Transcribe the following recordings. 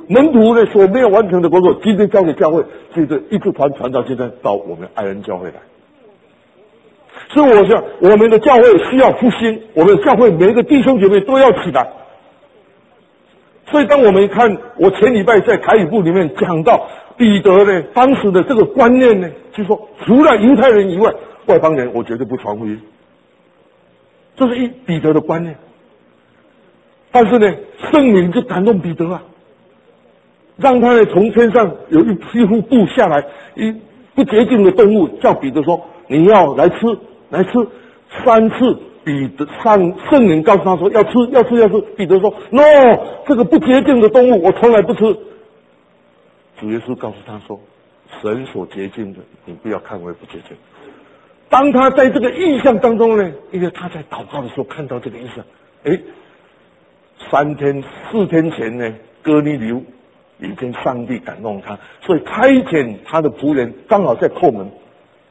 门徒呢所没有完成的工作，今天交给教会，接着一直传到今天到我们爱恩教会来。所以我想，我们的教会需要复兴，我们的教会每一个弟兄姐妹都要起来。所以当我们看，我前礼拜在台语部里面讲到彼得呢，当时的这个观念呢，就是说除了犹太人以外，外邦人我绝对不传福音，这是彼得的观念。但是呢，圣灵就感动彼得啊，让他呢从天上有一副布下来，一不洁净的动物，叫彼得说：“你要来吃，来吃。”3次，圣灵告诉他说：“要吃，要吃，要吃。”彼得说 ：“No， 这个不洁净的动物，我从来不吃。”主耶稣告诉他说：“神所洁净的，你不要看为不洁净。”当他在这个意象当中呢，因为他在祷告的时候看到这个意象，4天前呢，哥尼流已经上帝感动他，所以差遣他的仆人刚好在叩门。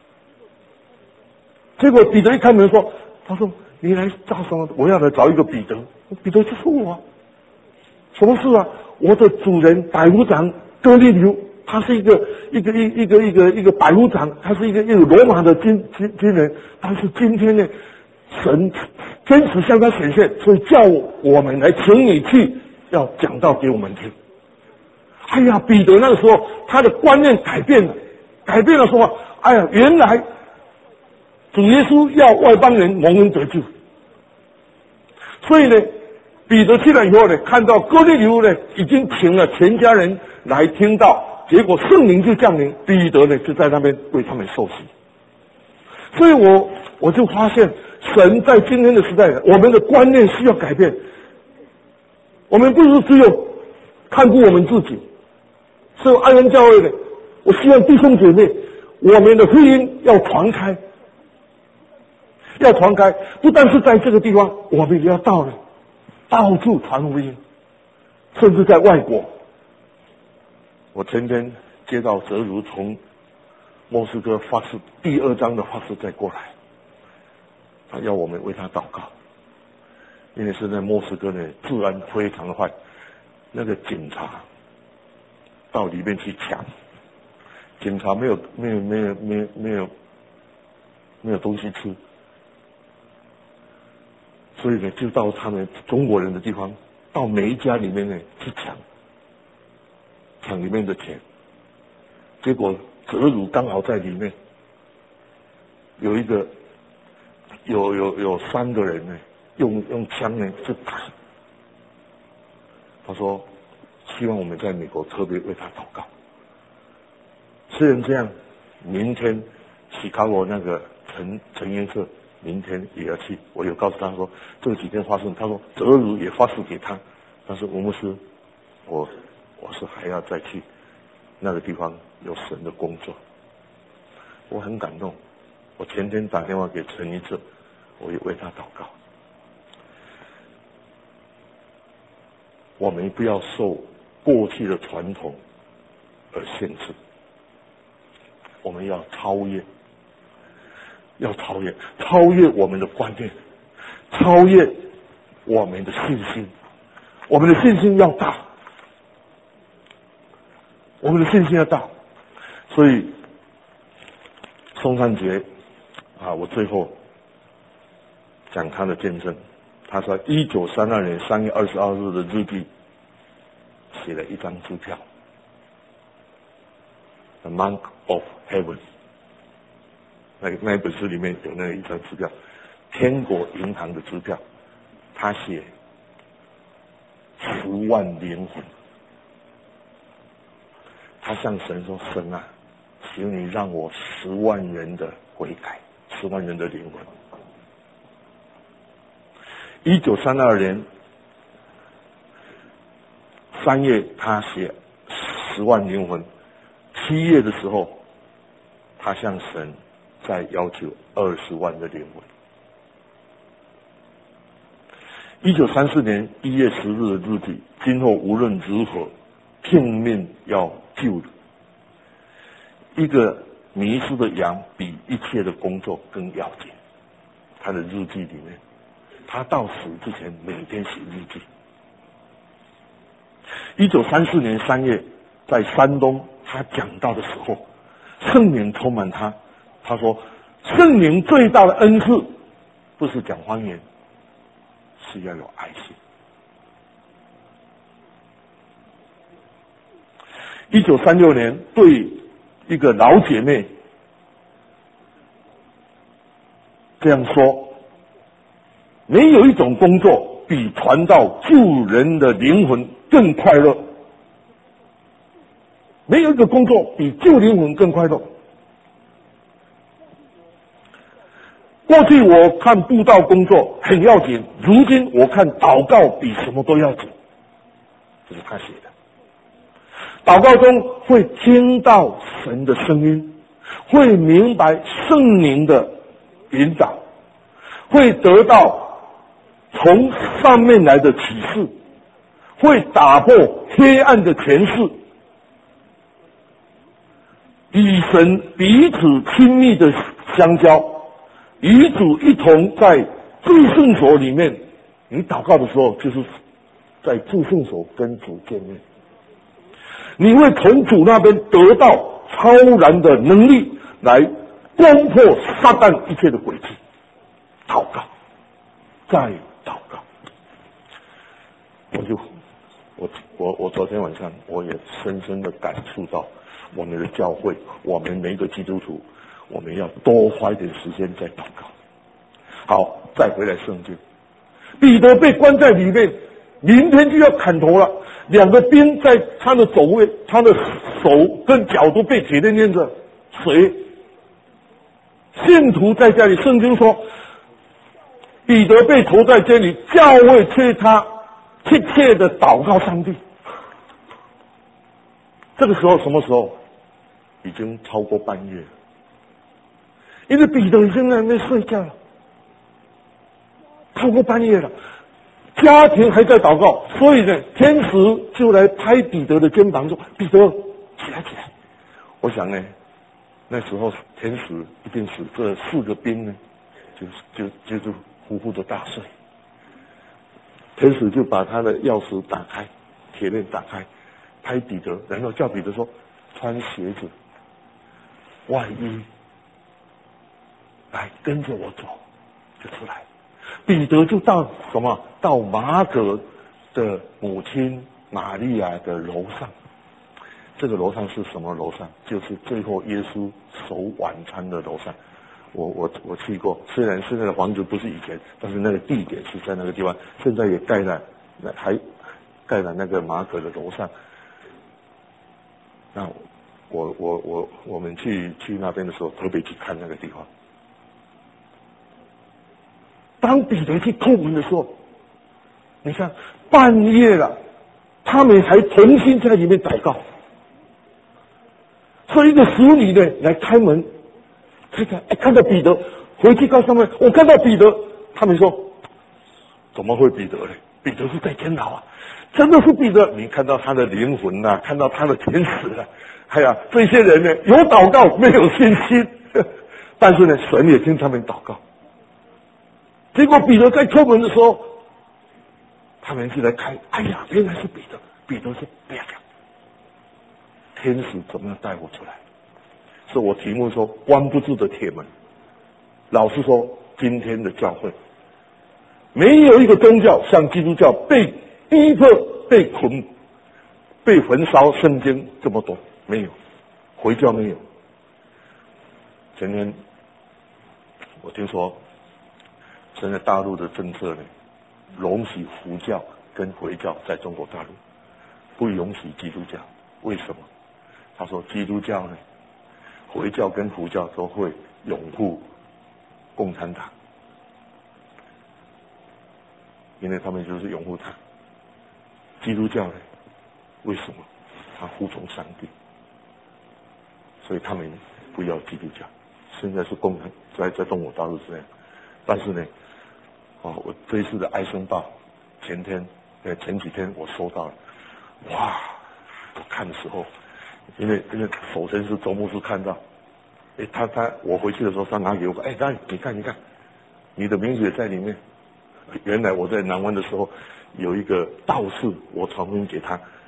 结果彼得一开门说：“他说你来找什么？我要来找一个彼得。”彼得就是我啊，什么事啊？我的主人百夫长哥尼流，他是一个百夫长，他是一个罗马的军人，但是今天呢，神天使向他显现，所以叫我们来请你去，要讲道给我们听。哎呀，彼得那个时候他的观念改变了说，哎呀，原来主耶稣要外邦人蒙恩得救。所以呢，彼得去了以后呢，看到哥尼流呢已经请了全家人来听道，结果圣灵就降临，彼得呢就在那边为他们受洗。所以我就发现，神在今天的时代，我们的观念需要改变。我们不是只有看顾我们自己，所以爱恩教会呢，我希望弟兄姐妹，我们的福音要传开，不但是在这个地方，我们也要到处传福音，甚至在外国。我前天接到泽如从莫斯科发誓第2章的发誓再过来，他要我们为他祷告，因为现在莫斯科呢治安非常的坏，那个警察到里面去抢，警察没有东西吃，所以呢就到他们中国人的地方，到每一家里面呢去抢里面的钱。结果泽如刚好在里面，有3个人呢用枪呢去打。他说希望我们在美国特别为他祷告。虽然这样，明天西卡罗那个陈元社明天也要去，我有告诉他说这几天发生，他说泽如也发誓给他，但是吴牧师，我是还要再去那个地方有神的工作。我很感动，我前天打电话给陈一哲，我也为他祷告。我们不要受过去的传统而限制，我们要超越我们的观念，超越我们的信心。我们的信心要大，所以宋灿杰我最后讲他的见证。他说1932年3月22日的日记写了一张支票， The Monk of Heaven， 那一本书里面有那一张支票，天国银行的支票，他写10万灵魂。他向神说：神啊，求你让我10万人的悔改，10万人的灵魂。1932年3月他写10万灵魂，7月的时候他向神再要求20万的灵魂。1934年1月10日的日记，今后无论如何拼命要救的，一个迷失的羊比一切的工作更要紧。他的日记里面，他到死之前每天写日记。 1934年3月，在山东他讲道的时候，圣灵充满他。他说，圣灵最大的恩赐不是讲方言，是要有爱心。1936年，对一个老姐妹这样说：没有一种工作比传道救人的灵魂更快乐，没有一个工作比救灵魂更快乐。过去我看布道工作很要紧，如今我看祷告比什么都要紧。这是他写的。祷告中会听到神的声音，会明白圣灵的引导，会得到从上面来的启示，会打破黑暗的权势，与神彼此亲密的相交，与主一同在至圣所里面。你祷告的时候，就是在至圣所跟主见面。你会从主那边得到超然的能力，来攻破撒旦一切的诡计。祷告，再祷告。我昨天晚上我也深深的感触到，我们的教会，我们每一个基督徒，我们要多花一点时间在祷告。好，再回来圣经，彼得被关在里面，明天就要砍头了。2个兵在他的走位，他的手跟脚都被铁链链着。谁？信徒在家里，圣经说，彼得被投在监里，教会催他切切的祷告上帝。这个时候什么时候？已经超过半夜了，因为彼得已经在那边睡觉了，超过半夜了。家庭还在祷告，所以呢，天使就来拍彼得的肩膀说：“彼得，起来起来！”我想呢，那时候天使一定使这4个兵呢，就是呼呼的大睡。天使就把他的钥匙打开，铁链打开，拍彼得，然后叫彼得说：“穿鞋子、外衣，来跟着我走。”就出来。彼得就到什么？到马可的母亲玛利亚的楼上。这个楼上是什么楼上？就是最后耶稣守晚餐的楼上。我去过，虽然现在的房子不是以前，但是那个地点是在那个地方。现在也盖了，还盖了那个马可的楼上。那我们去那边的时候，特别去看那个地方。当彼得去叩门的时候，你看半夜了，他们还同心在里面祷告。所以一个使女呢来开门，看到彼得，回去告诉他们，我看到彼得。他们说，怎么会彼得呢？彼得是在监牢啊，真的是彼得。你看到他的灵魂啊，看到他的天使啊，哎呀，这些人呢有祷告没有信心，但是呢神也听他们祷告。结果彼得在叩门的时候，他们就来开，哎呀，原来是彼得。彼得说：“不要讲，天使怎么样带我出来？”是我题目说关不住的铁门。老实说，今天的教会没有一个宗教像基督教被逼迫、被捆、被焚烧圣经这么多，没有，回教没有。前天我听说，现在大陆的政策呢，容许佛教跟回教在中国大陆，不容许基督教。为什么？他说基督教呢，回教跟佛教都会拥护共产党，因为他们就是拥护他。基督教呢，为什么？他服从上帝，所以他们不要基督教。现在是共产在中国大陆是这样，但是呢，我这一次的哀声报，前几天我收到了，哇！我看的时候，因为首先是周牧师看到，我回去的时候他拿给我，你看，你的名字也在里面。原来我在南湾的时候有一个道士，我传福音给他，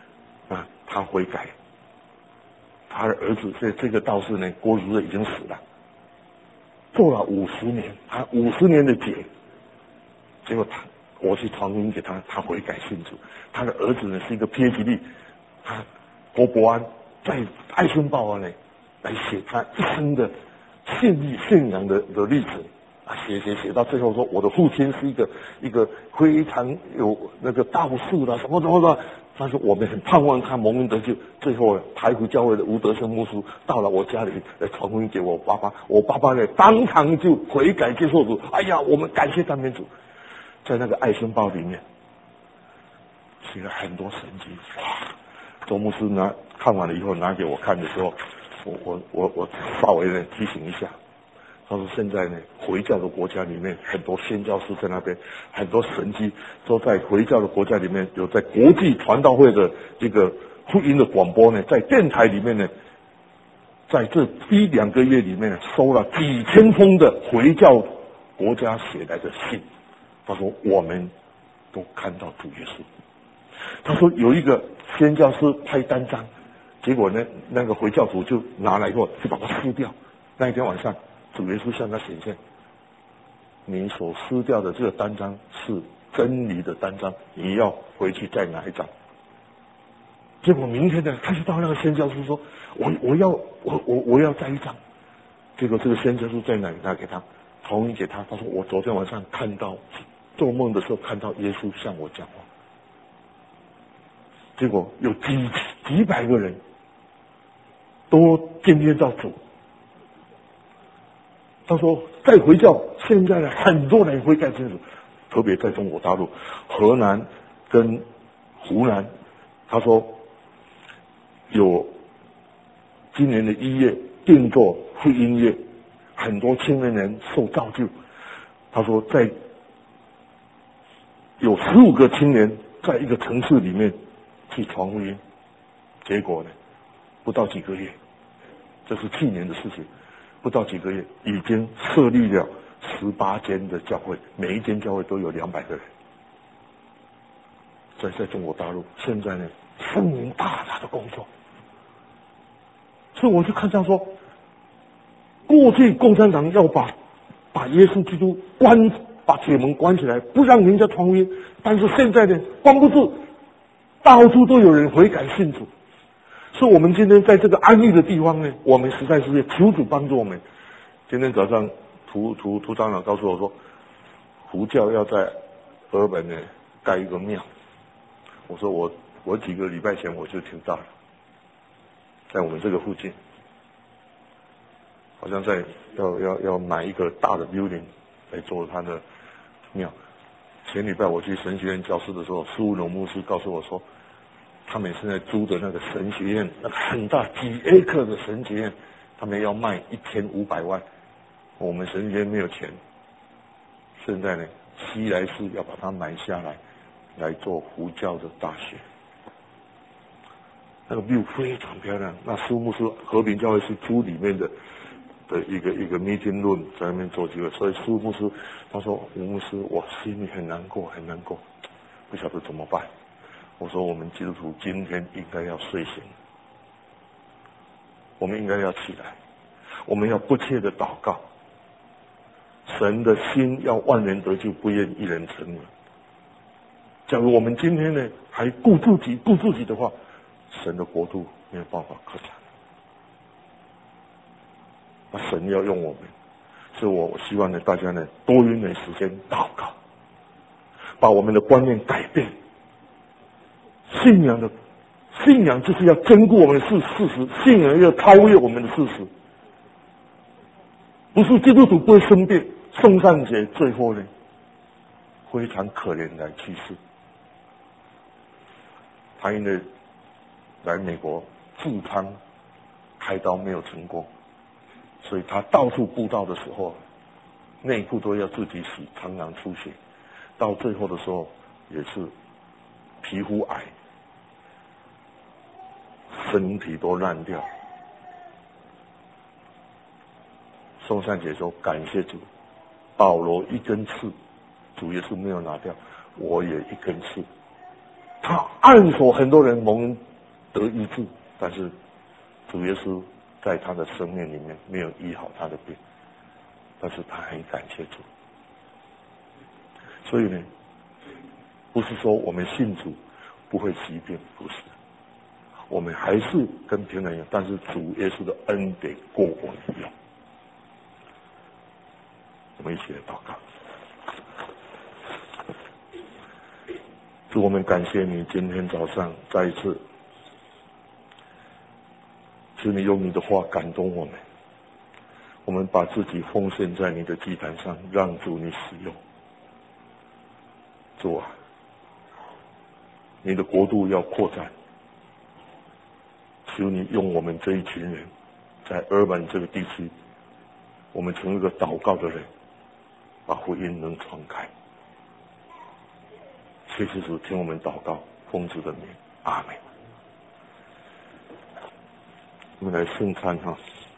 他悔改，他的儿子这个道士呢，郭主任已经死了，做了50年，他50年的劫，结果我去传福音给他，他悔改信主。他的儿子呢是一个 PhD， 他郭伯安在艾森报啊呢来写他一生的信仰的历史啊，写到最后说，我的父亲是一个非常有那个道士啦，什么的。但是我们很盼望他蒙恩得救。最后台湖教会的吴德生牧师到了我家里来传福音给我爸爸，我爸爸呢当场就悔改接受主。哎呀，我们感谢赞美主。在那个艾森报里面写了很多神迹。哇！周牧师看完了以后拿给我看的时候，我稍微的提醒一下。他说现在呢，回教的国家里面很多宣教士在那边，很多神迹都在回教的国家里面，有在国际传道会的这个福音的广播呢，在电台里面呢，在这1-2个月里面收了几千封的回教国家写来的信。他说我们都看到主耶稣。他说有一个宣教师拍单张，结果呢那个回教徒就拿来以后就把它撕掉。那一天晚上主耶稣向他显现，你所撕掉的这个单张是真理的单张，你要回去再拿一张。结果明天呢，他就到那个宣教师说，我要再一张。结果这个宣教师在哪里拿给他，同意给他。他说我昨天晚上看到做梦的时候看到耶稣向我讲话。结果有几百个人都见证到主。他说在回教现在呢，很多人悔改信主，特别在中国大陆河南跟湖南。他说有今年的1月定做福音月，很多青年人受造就。他说在有15个青年在一个城市里面去传福音，结果呢不到几个月，这是去年的事情，不到几个月已经设立了18间的教会，每一间教会都有200个人。在中国大陆现在呢，圣灵大大的工作。所以我就看到说，过去共产党要把耶稣基督把铁门关起来，不让人家传福音，但是现在呢关不住，到处都有人悔改信主。所以我们今天在这个安逸的地方呢，我们实在是求主帮助我们。今天早上涂长老告诉我说，胡教要在俄本呢盖一个庙。我说我几个礼拜前我就听到了，在我们这个附近，好像在要买一个大的 building 来做他的庙。前礼拜我去神学院教书的时候，苏龙牧师告诉我说，他们现在租的那个神学院，那个很大几acre的神学院，他们要卖1500万。我们神学院没有钱，现在呢，西来市要把它买下来做胡教的大学。那个 view 非常漂亮。那苏牧师和平教会是租里面的一个 meeting room 在那边做聚会，所以苏牧师他说，吴牧师，我心里很难过，不晓得怎么办。我说我们基督徒今天应该要睡醒，我们应该要起来，我们要不切的祷告。神的心要万人得救，不愿一人沉沦。假如我们今天呢还顾自己的话，神的国度没有办法扩展。那神要用我们，所以我希望呢大家呢多用点时间祷告，把我们的观念改变。信仰就是要兼顾我们的事实，信仰要超越我们的事实。不是基督徒不会生病，圣诞节最后呢非常可怜的去世。他因为来美国痔疮开刀没有成功，所以他到处布道的时候，内裤都要自己洗，常常出血，到最后的时候也是皮肤癌，身体都烂掉。圣诞节说感谢主，保罗一根刺，主耶稣没有拿掉，我也一根刺。他暗锁很多人蒙得医治，但是主耶稣在他的生命里面没有医好他的病，但是他很感谢主。所以呢，不是说我们信主不会疾病，不是，我们还是跟平人一样，但是主耶稣的恩典过我们用。我们一起来祷告。主，我们感谢你今天早上再一次，求你用你的话感动我们，我们把自己奉献在你的祭坛上，让主你使用。主啊，你的国度要扩展，求你用我们这一群人，在Urban这个地区，我们成为一个祷告的人，把福音能传开。谢谢主，听我们祷告，奉主的名，阿们。我们来圣餐哈。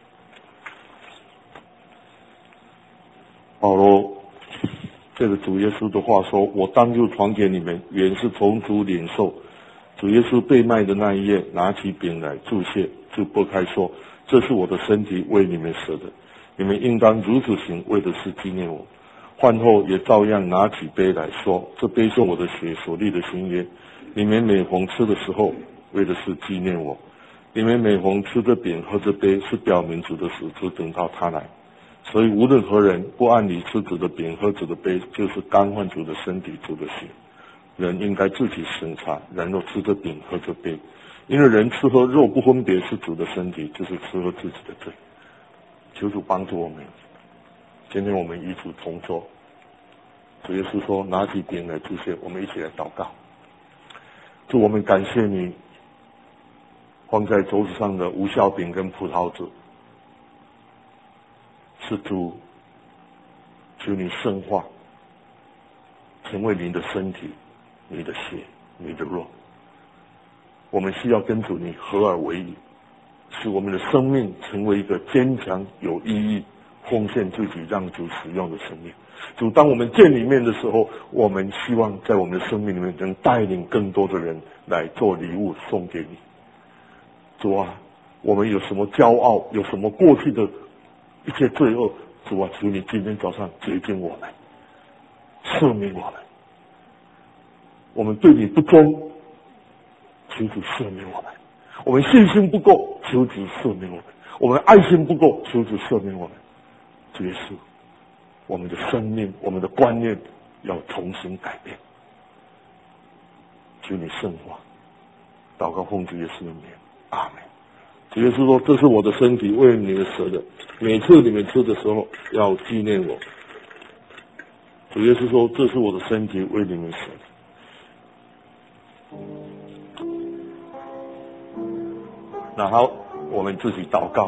保罗这个主耶稣的话说：“我当就传给你们，原是从主领受。”主耶稣被卖的那一夜，拿起饼来祝谢，就拨开说：“这是我的身体，为你们舍的，你们应当如此行，为的是纪念我。”饭后也照样拿起杯来说：“这杯是我的血所立的新约，你们每逢吃的时候，为的是纪念我。你们每逢吃这饼喝这杯，是表明主的死，直等到他来。所以无论何人不按理吃主的饼喝主的杯，就是干犯主的身体主的血。人应该自己审查，然后吃这饼喝这杯，因为人吃喝肉不分别是主的身体，就是吃喝自己的罪。”求主帮助我们。今天我们与主同坐，主耶稣说：“拿起饼来祝谢。”我们一起来祷告。主，我们感谢你放在桌子上的无酵饼跟葡萄酒，是主，求你圣化，成为你的身体、你的血、你的肉。我们需要跟主你合而为一，使我们的生命成为一个坚强、有意义、奉献自己让主使用的生命。主，当我们见里面的时候，我们希望在我们的生命里面能带领更多的人来做礼物送给你。主啊，我们有什么骄傲，有什么过去的一切罪恶，主啊，求你今天早上洁净我们，赦免我们。我们对你不忠，求主赦免我们；我们信心不够，求主赦免我们；我们爱心不够，求主赦免我们。主耶稣，我们的生命，我们的观念要重新改变。求你圣化。祷告奉主耶稣的名，阿门。主耶稣说：“这是我的身体，为你们舍的，每次你们吃的时候要纪念我。”主耶稣说：“这是我的身体，为你们舍的。”然后我们自己祷告。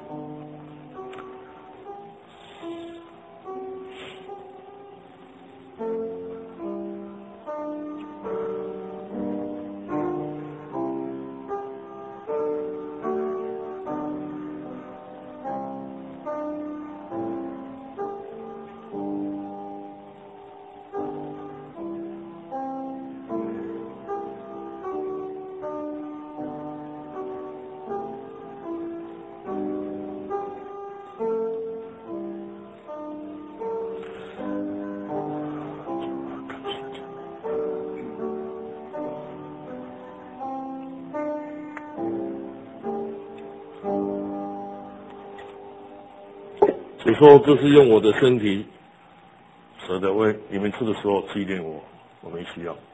你说这是用我的身体舍的，为你们吃的时候纪念我。我们需要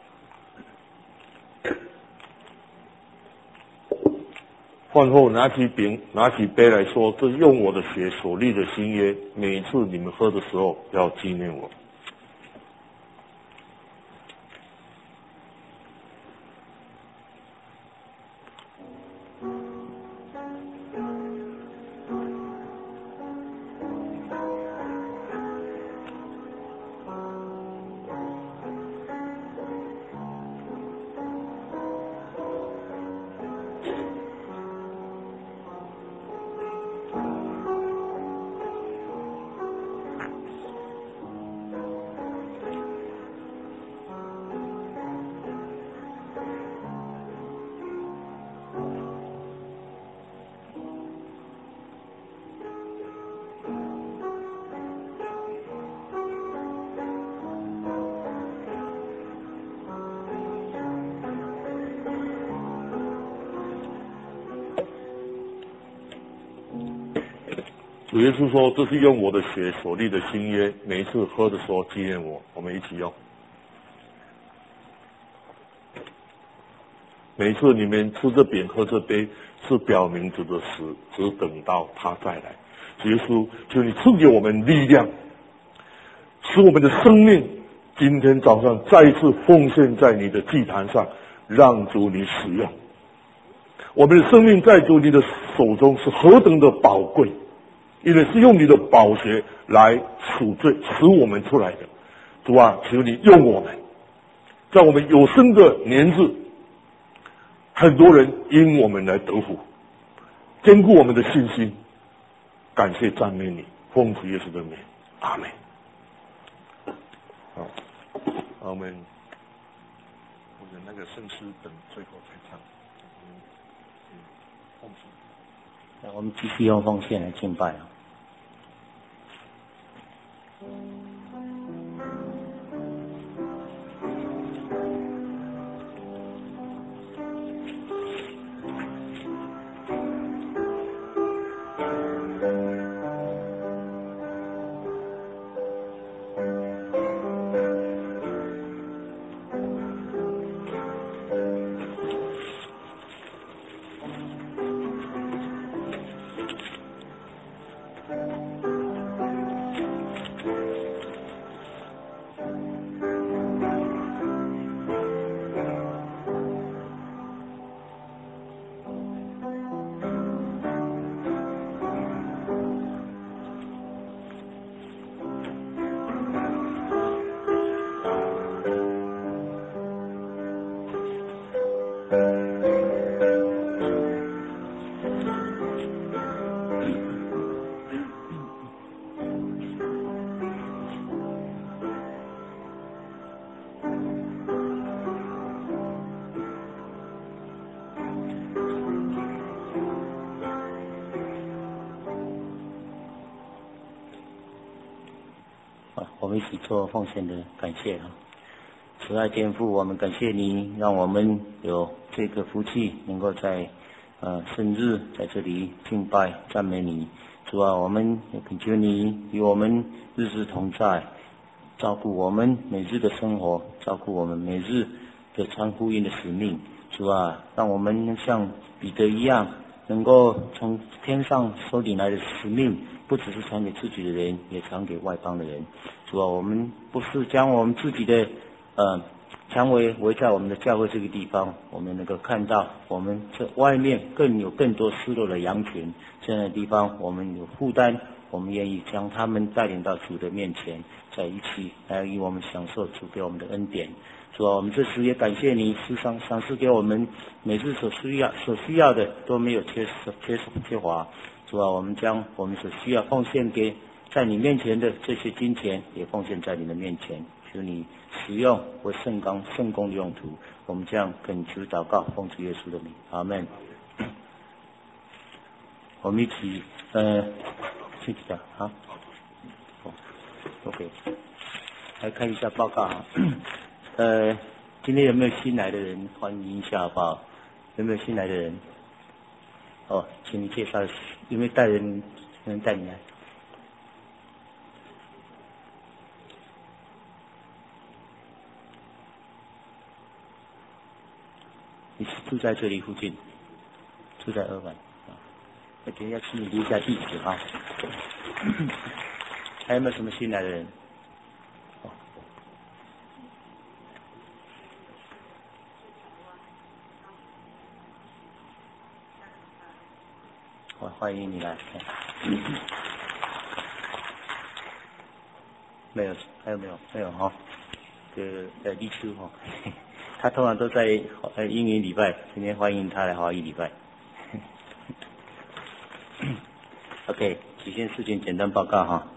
饭后拿起饼拿起杯来说：“这是用我的血所立的新约，每一次你们喝的时候要纪念我。” 主耶稣说：“这是用我的血所立的新约，每一次喝的时候纪念我。”我们一起用。每一次你们吃这饼喝这杯，是表明主的死，只等到他再来。主耶稣，求你赐给我们力量，使我们的生命今天早上再一次奉献在你的祭坛上，让主你使用。我们的生命在主你的手中是何等的宝贵，因为是用你的宝血来赎罪使我们出来的。主啊，求你用我们，在我们有生的年日，很多人因我们来得福，坚固我们的信心。感谢赞美你，奉主耶稣的名，阿门。好，我们那个圣诗等最后才唱。奉主。 那我们继续用奉献来敬拜啊。我们一起做奉献的感谢啊！慈爱天父，我们感谢你，让我们有这个福气，能够在生日在这里敬拜赞美你。主啊，我们也恳求你与我们日日同在，照顾我们每日的生活，照顾我们每日的传福音的使命。主啊，让我们像彼得一样，能够从天上收领来的使命，不只是传给自己的人，也传给外邦的人。主啊，我们不是将我们自己的蔷薇围在我们的教会这个地方，我们能够看到我们这外面更多失落的羊群，这样的地方我们有负担，我们愿意将他们带领到主的面前，在一起来与我们享受主给我们的恩典。主啊，我们这时也感谢你时常赏赐给我们每日所需要的都没有缺乏。主啊，我们将我们所需要奉献给在你面前的这些金钱，也奉献在你的面前，求你使用为圣工的用途。我们这样恳求祷告，奉主耶稣的名，阿们。我们一起去讲好。OK， 来看一下报告啊。今天有没有新来的人？欢迎一下好不好？有没有新来的人？哦，请你介绍，有没有带人能带你来？你是住在这里附近，住在二环啊？我等一下请你留下地址啊。还有没有什么新来的人？欢迎你来。没有，还有没有？没有哈。立秋哈，他通常都在英语礼拜，今天欢迎他来华语礼拜。OK， 几件事情简单报告哈。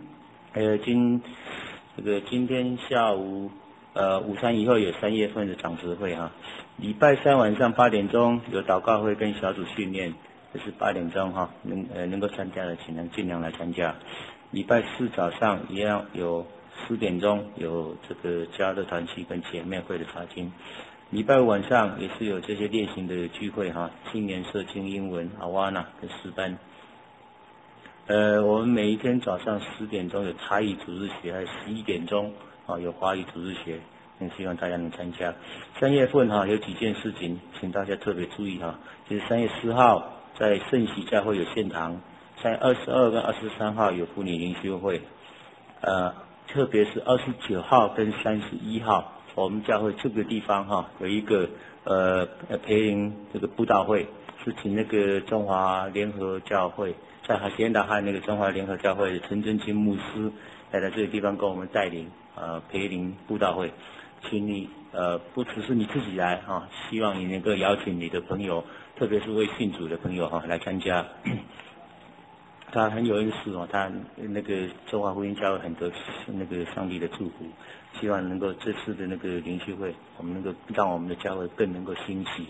今天下午午餐以后有3月份的长执会哈。礼拜3晚上8点钟有祷告会跟小组训练，这是8点钟哈，能够参加的请尽量来参加。礼拜4早上一样有10点钟有这个加热团契跟姐妹会的查经。礼拜5晚上也是有这些练习的聚会哈，青年社青英文阿瓦纳跟诗班。 我们每一天早上10点钟有台语主日学，还有11点钟有华语主日学，希望大家能参加。3月份有几件事情，请大家特别注意就是3月4号在圣喜教会有献堂，3月22跟23号有妇女灵修会，特别是29号跟31号，我们教会这个地方有一个培灵这个布道会，是请那个中华联合教会。在海鲜岛和那个中华联合教会的陈真清牧师来到这个地方跟我们带领培灵布道会，请你不只是你自己来希望你能够邀请你的朋友，特别是未信主的朋友来参加。他很有意思他那个中华福音教会很多那个上帝的祝福，希望能够这次的那个灵修会，我们能够让我们的教会更能够兴起。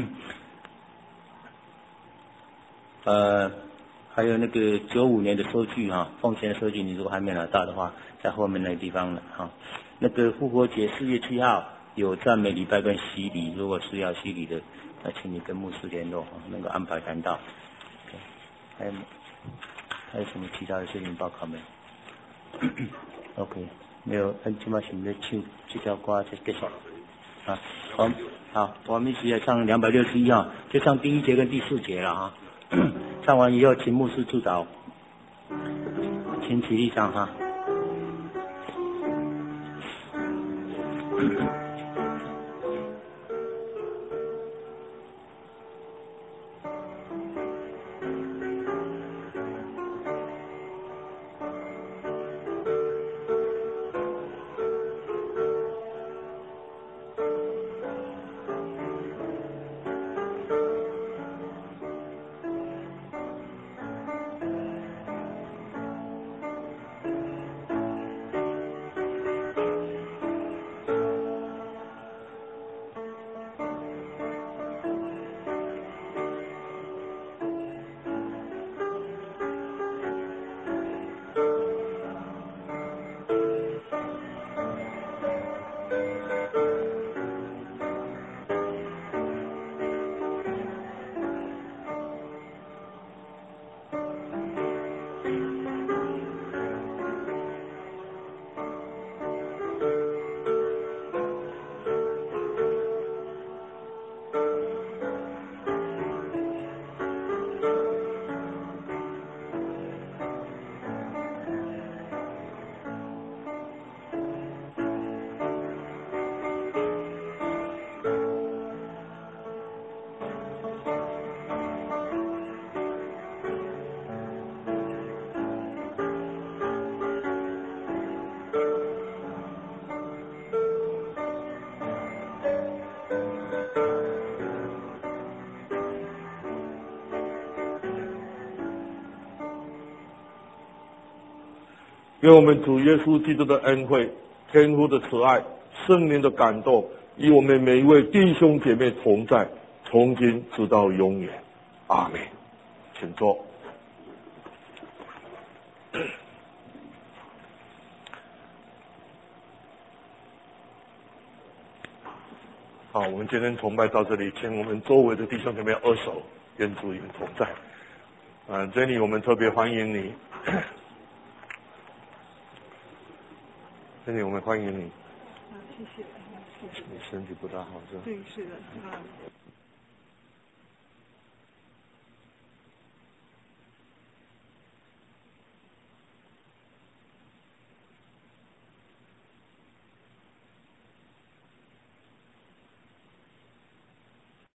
还有那个95年的收据奉献的收据，你如果还没拿到的话，在后面那个地方了那个复活节4月7号有赞美礼拜跟洗礼，如果是要洗礼的，那请你跟牧师联络能够安排谈到。还有什么其他的事情报告没有？OK， 没有，今晚请你唱这条歌就结束好，我们一起来唱261就唱第1节跟第4节了唱完以后，请牧师祝祷，请起立上愿我们主耶稣基督的恩惠、天父的慈爱、圣灵的感动，与我们每一位弟兄姐妹同在，从今直到永远。阿们。请坐。好，我们今天崇拜到这里，请我们周围的弟兄姐妹握手，愿主与你们同在。Jenny， 我们特别欢迎你。Jenny， 我们欢迎你。 谢谢。 你身体不大好是吧？ 对，是的。